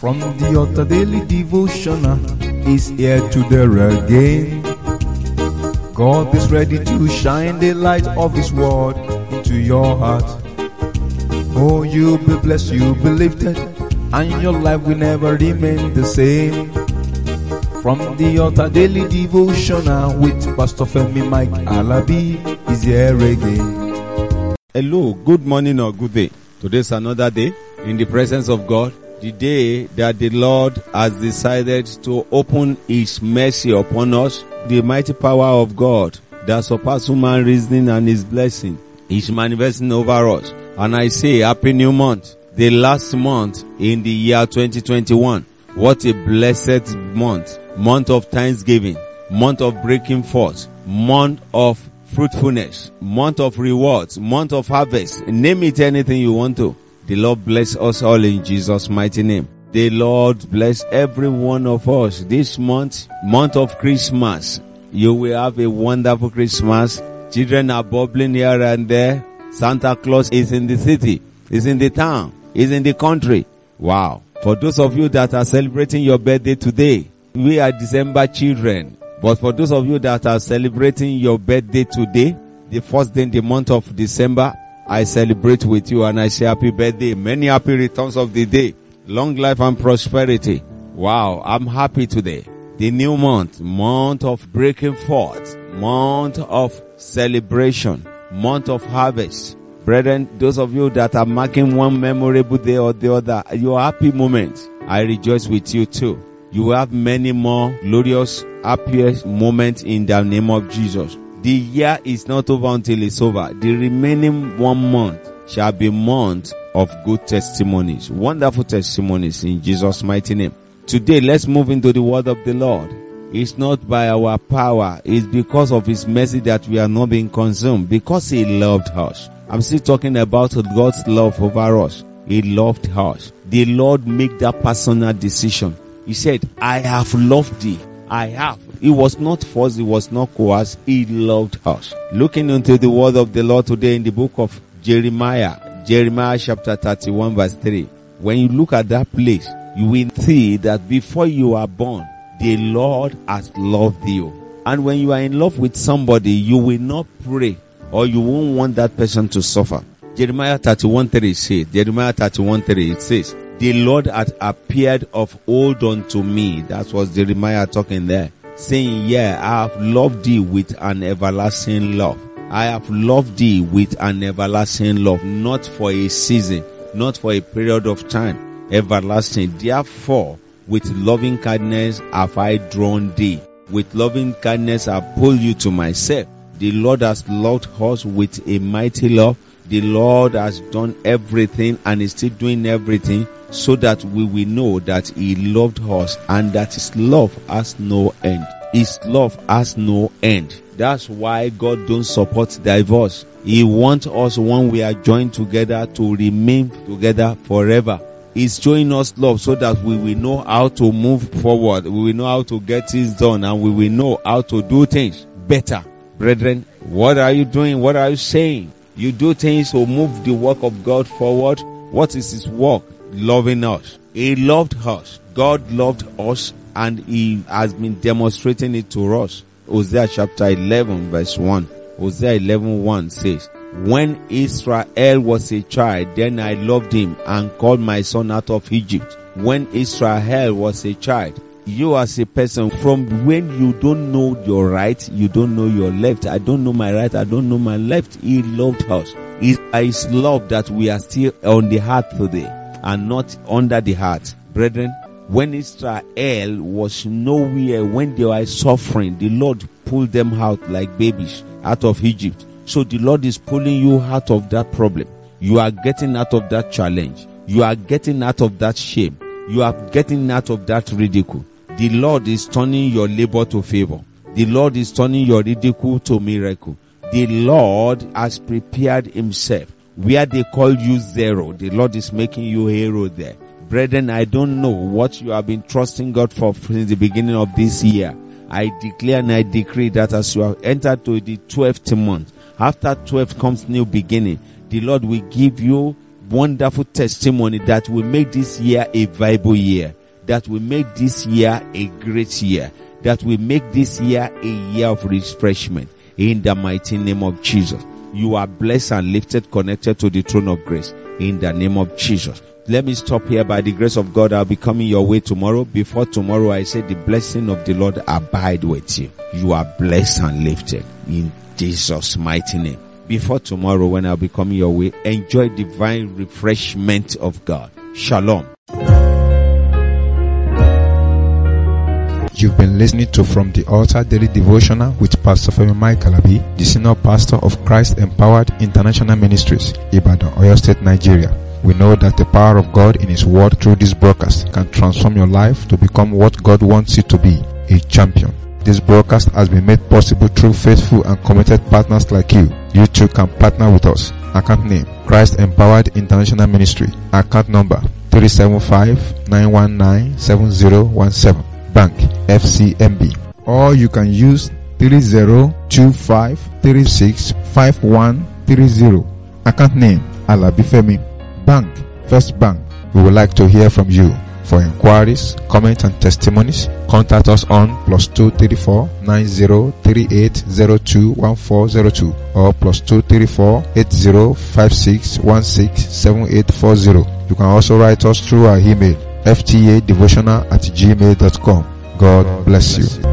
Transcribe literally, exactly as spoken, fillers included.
From the altar daily devotional is here to there again. God is ready to shine the light of His word into your heart. Oh, you'll be blessed, you'll be lifted, and your life will never remain the same. From the altar daily devotional with Pastor Femi Mike Alabi is here again. Hello, good morning or good day. Today's another day in the presence of God. The day that the Lord has decided to open His mercy upon us. The mighty power of God that surpasses human reasoning and His blessing is manifesting over us. And I say, happy new month. The last month in the year twenty twenty-one. What a blessed month. Month of thanksgiving. Month of breaking forth. Month of fruitfulness. Month of rewards. Month of harvest. Name it anything you want to. The Lord bless us all in Jesus' mighty name. The Lord bless every one of us this month, month of Christmas. You will have a wonderful Christmas. Children are bubbling here and there. Santa Claus is in the city, is in the town, is in the country. Wow. For those of you that are celebrating your birthday today, we are December children. But for those of you that are celebrating your birthday today, the first day in the month of December, I celebrate with you and I say happy birthday. Many happy returns of the day. Long life and prosperity. Wow, I'm happy today. The new month, month of breaking forth, month of celebration, month of harvest. Brethren, those of you that are marking one memorable day or the other, your happy moment, I rejoice with you too. You will have many more glorious, happiest moments in the name of Jesus. The year is not over until it's over. The remaining one month shall be month of good testimonies, wonderful testimonies in Jesus' mighty name. Today, let's move into the word of the Lord. It's not by our power. It's because of His mercy that we are not being consumed, because He loved us. I'm still talking about God's love over us. He loved us. The Lord made that personal decision. He said, I have loved thee. I have. It was not forced, it was not coerced. He loved us. Looking into the word of the Lord today in the book of Jeremiah, Jeremiah chapter thirty-one verse three. When you look at that place, you will see that before you are born, the Lord has loved you. And when you are in love with somebody, you will not pray or you won't want that person to suffer. Jeremiah thirty-one three says, Jeremiah thirty-one three, it says, the Lord hath appeared of old unto me. That was Jeremiah talking there. Saying, yeah, I have loved thee with an everlasting love. I have loved thee with an everlasting love. Not for a season, not for a period of time. Everlasting. Therefore, with loving kindness have I drawn thee. With loving kindness I pull you to myself. The Lord has loved us with a mighty love. The Lord has done everything and is still doing everything, so that we will know that He loved us and that His love has no end. His love has no end. That's why God don't support divorce. He wants us, when we are joined together, to remain together forever. He's showing us love so that we will know how to move forward. We will know how to get things done, and we will know how to do things better. Brethren, what are you doing? What are you saying? You do things to move the work of God forward. What is His work? Loving us. He loved us. God loved us, and He has been demonstrating it to us. Hosea chapter eleven verse one. Hosea eleven one says, when Israel was a child, then I loved him and called my son out of Egypt. When Israel was a child, you as a person, from when you don't know your right, you don't know your left. I don't know my right, I don't know my left. He loved us. It's by His love that we are still on the heart today and not under the heart. Brethren, when Israel was nowhere, when they were suffering, the Lord pulled them out like babies out of Egypt. So the Lord is pulling you out of that problem. You are getting out of that challenge. You are getting out of that shame. You are getting out of that ridicule. The Lord is turning your labor to favor. The Lord is turning your ridicule to miracle. The Lord has prepared Himself. Where they call you zero, the Lord is making you hero there. Brethren, I don't know what you have been trusting God for since the beginning of this year. I declare and I decree that as you have entered to the twelfth month, after twelve comes new beginning, the Lord will give you wonderful testimony that will make this year a viable year, that will make this year a great year, that will make this year a year of refreshment. In the mighty name of Jesus. You are blessed and lifted, connected to the throne of grace. In the name of Jesus. Let me stop here. By the grace of God, I'll be coming your way tomorrow. Before tomorrow, I say the blessing of the Lord abide with you. You are blessed and lifted. In Jesus' mighty name. Before tomorrow, when I'll be coming your way, enjoy divine refreshment of God. Shalom. You've been listening to From the Altar Daily Devotional with Pastor Femi Mike Alabi, the Senior Pastor of Christ Empowered International Ministries, Ibadan, Oyo State, Nigeria. We know that the power of God in His Word through this broadcast can transform your life to become what God wants you to be, a champion. This broadcast has been made possible through faithful and committed partners like you. You too can partner with us. Account name, Christ Empowered International Ministry. Account number, three seven five, nine one nine, seven zero one seven. Bank, F C M B. Or you can use three zero two five three six five one three zero. Account name, Alabi Femi. Bank, First Bank. We would like to hear from you. For inquiries, comments and testimonies, contact us on plus two three four nine zero three eight zero two one four zero two or plus two three four eight zero five six one six seven eight four zero. You can also write us through our email, f t a devotional at gmail dot com. God bless you.